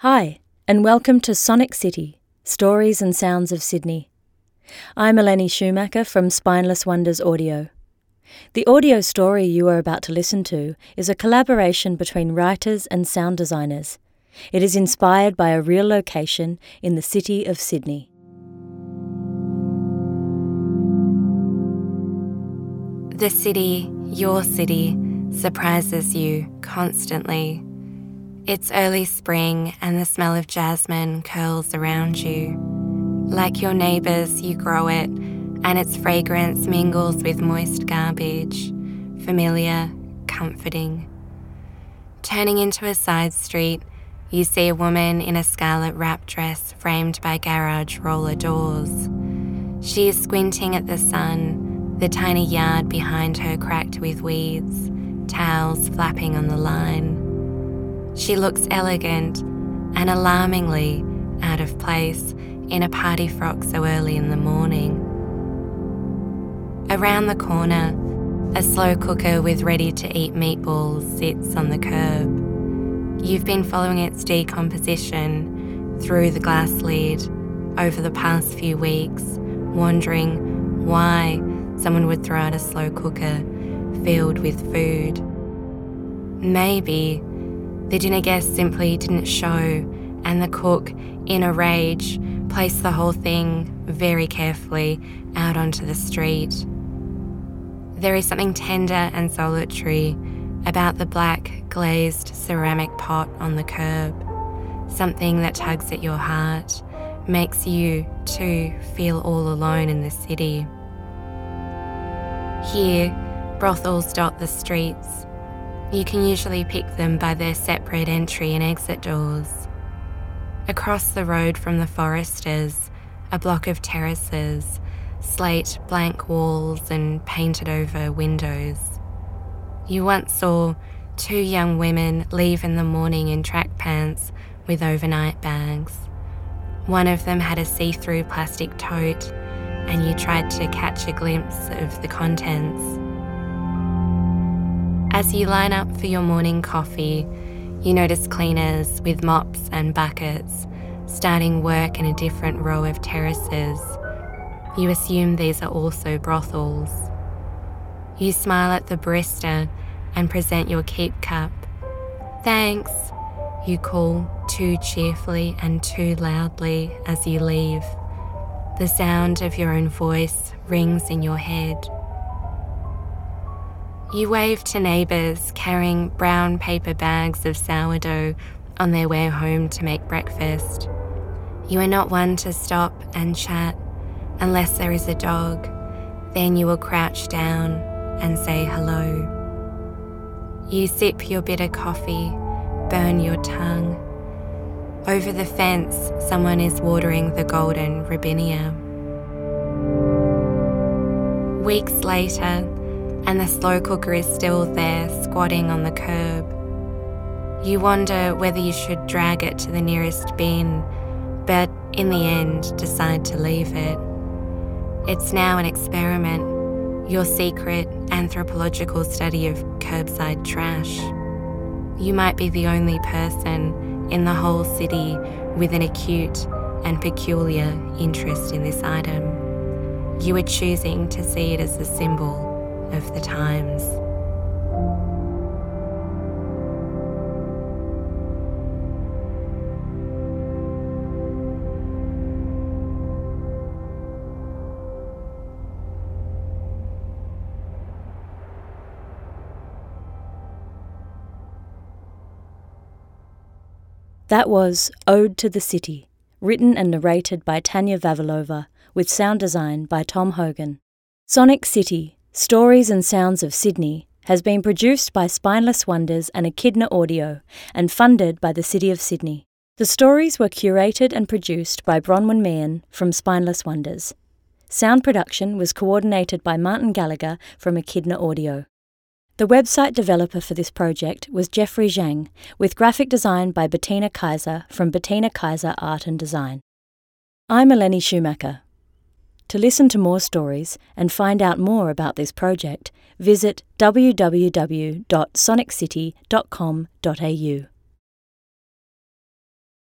Hi, and welcome to Sonic City, Stories and Sounds of Sydney. I'm Eleni Schumacher from Spineless Wonders Audio. The audio story you are about to listen to is a collaboration between writers and sound designers. It is inspired by a real location in the city of Sydney. The city, your city, surprises you constantly. It's early spring and the smell of jasmine curls around you. Like your neighbours, you grow it, and its fragrance mingles with moist garbage, familiar, comforting. Turning into a side street, you see a woman in a scarlet wrap dress framed by garage roller doors. She is squinting at the sun, the tiny yard behind her cracked with weeds, towels flapping on the line. She looks elegant and alarmingly out of place in a party frock so early in the morning. Around the corner, a slow cooker with ready-to-eat meatballs sits on the curb. You've been following its decomposition through the glass lid over the past few weeks, wondering why someone would throw out a slow cooker filled with food. Maybe the dinner guests simply didn't show, and the cook, in a rage, placed the whole thing very carefully out onto the street. There is something tender and solitary about the black glazed ceramic pot on the curb, something that tugs at your heart, makes you, too, feel all alone in the city. Here, brothels dot the streets. You can usually pick them by their separate entry and exit doors. Across the road from the Foresters, a block of terraces, slate blank walls and painted over windows. You once saw two young women leave in the morning in track pants with overnight bags. One of them had a see-through plastic tote, and you tried to catch a glimpse of the contents. As you line up for your morning coffee, you notice cleaners with mops and buckets starting work in a different row of terraces. You assume these are also brothels. You smile at the barista and present your keep cup. "Thanks," you call too cheerfully and too loudly as you leave. The sound of your own voice rings in your head. You wave to neighbours carrying brown paper bags of sourdough on their way home to make breakfast. You are not one to stop and chat unless there is a dog. Then you will crouch down and say hello. You sip your bitter coffee, burn your tongue. Over the fence, someone is watering the golden robinia. Weeks later, and the slow cooker is still there, squatting on the curb. You wonder whether you should drag it to the nearest bin, but in the end decide to leave it. It's now an experiment, your secret anthropological study of curbside trash. You might be the only person in the whole city with an acute and peculiar interest in this item. You are choosing to see it as a symbol of the times. That was Ode to the City, written and narrated by Tanya Vavilova, with sound design by Tom Hogan. Sonic City, Stories and Sounds of Sydney has been produced by Spineless Wonders and Echidna Audio and funded by the City of Sydney. The stories were curated and produced by Bronwyn Meehan from Spineless Wonders. Sound production was coordinated by Martin Gallagher from Echidna Audio. The website developer for this project was Jeffrey Zhang, with graphic design by Bettina Kaiser from Bettina Kaiser Art and Design. I'm Eleni Schumacher. To listen to more stories and find out more about this project, visit www.soniccity.com.au.